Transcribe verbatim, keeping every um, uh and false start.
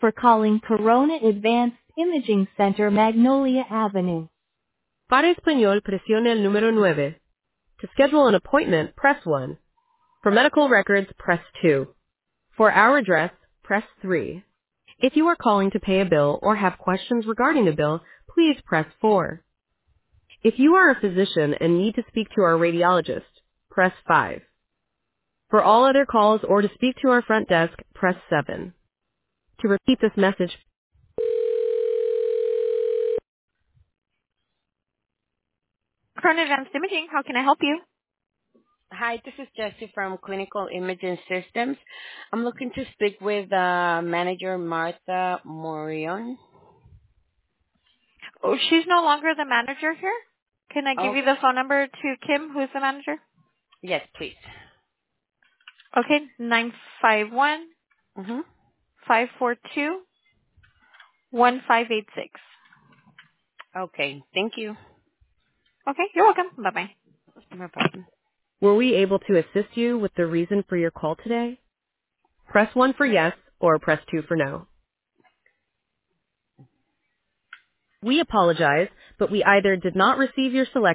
for calling Corona Advanced Imaging Center, Magnolia Avenue. Para español, presione el número nueve. To schedule an appointment, press one. For medical records, press two. For our address, press three. If you are calling to pay a bill or have questions regarding a bill, please press four. If you are a physician and need to speak to our radiologist, press five. For all other calls or to speak to our front desk, press seven. To repeat this message, Corona Advanced Imaging, how can I help you? Hi, this is Jessie from Clinical Imaging Systems. I'm looking to speak with uh, manager Martha Morion. Oh, she's no longer the manager here. Can I give Oh, you the phone number to Kim, who's the manager? yes, please. Okay, nine five one, Mm-hmm. five four two, one five eight six. Okay, thank you. Okay, you're welcome. Bye-bye. No problem. Were we able to assist you with the reason for your call today? Press one for yes or press two for no. We apologize, but we either did not receive your selection